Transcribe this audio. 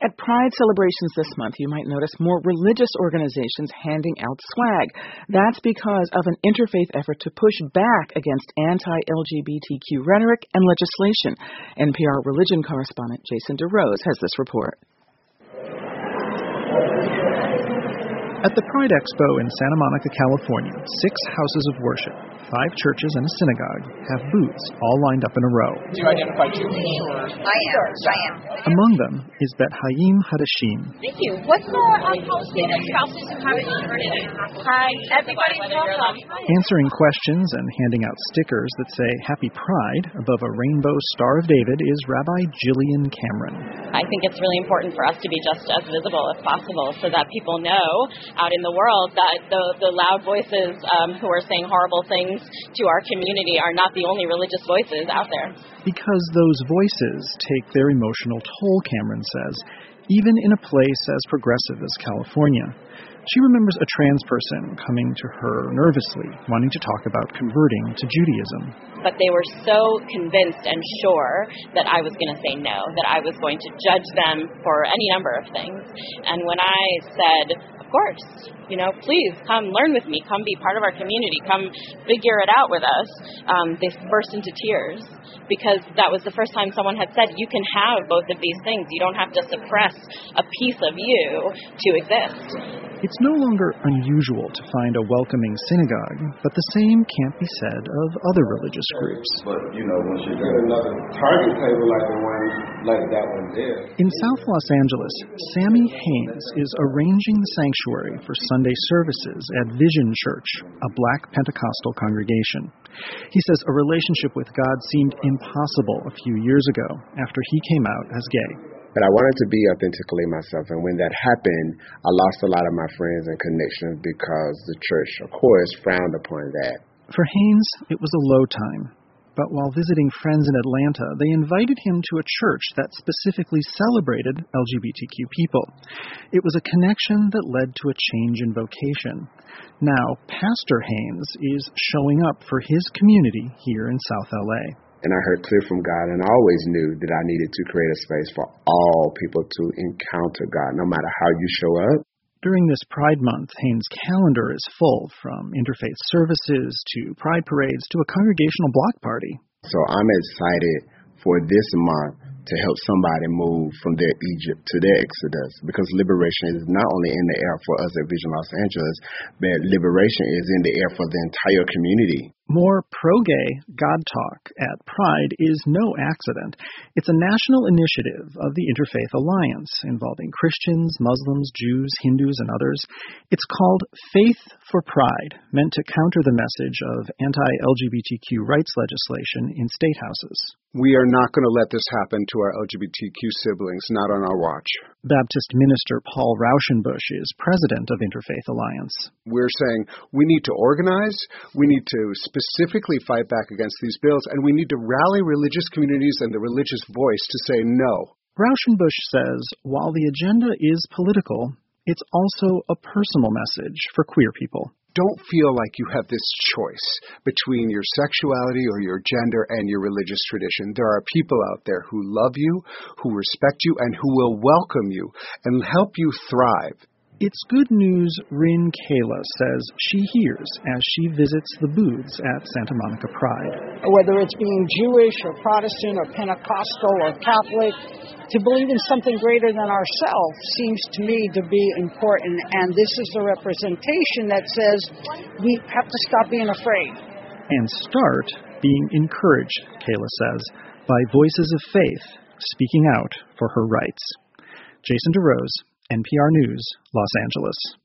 At Pride celebrations this month, you might notice more religious organizations handing out swag. That's because of an interfaith effort to push back against anti-LGBTQ rhetoric and legislation. NPR religion correspondent Jason DeRose has this report. At the Pride Expo in Santa Monica, California, 6 houses of worship, 5 churches and a synagogue have booths all lined up in a row. Do you identify Jewish? Sure. I am. Among them is Bet Haim Hadashim. Thank you. What's the policy that spouses who haven't converted? Hi, everybody's welcome. Answering questions and handing out stickers that say Happy Pride above a rainbow Star of David is Rabbi Jillian Cameron. I think it's really important for us to be just as visible as possible so that people know out in the world that the loud voices who are saying horrible things to our community are not the only religious voices out there. Because those voices take their emotional toll, Cameron says, even in a place as progressive as California. She remembers a trans person coming to her nervously, wanting to talk about converting to Judaism. But they were so convinced and sure that I was going to say no, that I was going to judge them for any number of things. And when I said, of course, please come learn with me, come be part of our community, come figure it out with us, they burst into tears because that was the first time someone had said, you can have both of these things. You don't have to suppress a piece of you to exist. It's no longer unusual to find a welcoming synagogue, but the same can't be said of other religious groups. But, once you get another target table like that one there. In South Los Angeles, Sammy Haynes is arranging the sanctuary for Sunday services at Vision Church, a Black Pentecostal congregation. He says a relationship with God seemed impossible a few years ago after he came out as gay. But I wanted to be authentically myself, and when that happened, I lost a lot of my friends and connections because the church, of course, frowned upon that. For Haynes, it was a low time. But while visiting friends in Atlanta, they invited him to a church that specifically celebrated LGBTQ people. It was a connection that led to a change in vocation. Now, Pastor Haynes is showing up for his community here in South LA. And I heard clear from God, and I always knew that I needed to create a space for all people to encounter God, no matter how you show up. During this Pride Month, Haynes' calendar is full, from interfaith services to pride parades to a congregational block party. So I'm excited for this month to help somebody move from their Egypt to their Exodus, because liberation is not only in the air for us at Vision Los Angeles, but liberation is in the air for the entire community. More pro-gay God talk at Pride is no accident. It's a national initiative of the Interfaith Alliance involving Christians, Muslims, Jews, Hindus, and others. It's called Faith for Pride, meant to counter the message of anti-LGBTQ rights legislation in state houses. We are not going to let this happen to our LGBTQ siblings, not on our watch. Baptist minister Paul Rauschenbusch is president of Interfaith Alliance. We're saying we need to organize, we need to specifically fight back against these bills, and we need to rally religious communities and the religious voice to say no. Rauschenbusch says while the agenda is political, it's also a personal message for queer people. Don't feel like you have this choice between your sexuality or your gender and your religious tradition. There are people out there who love you, who respect you, and who will welcome you and help you thrive. It's good news Rin Kayla says she hears as she visits the booths at Santa Monica Pride. Whether it's being Jewish or Protestant or Pentecostal or Catholic, to believe in something greater than ourselves seems to me to be important, and this is a representation that says we have to stop being afraid. And start being encouraged, Kayla says, by voices of faith speaking out for her rights. Jason DeRose, NPR News, Los Angeles.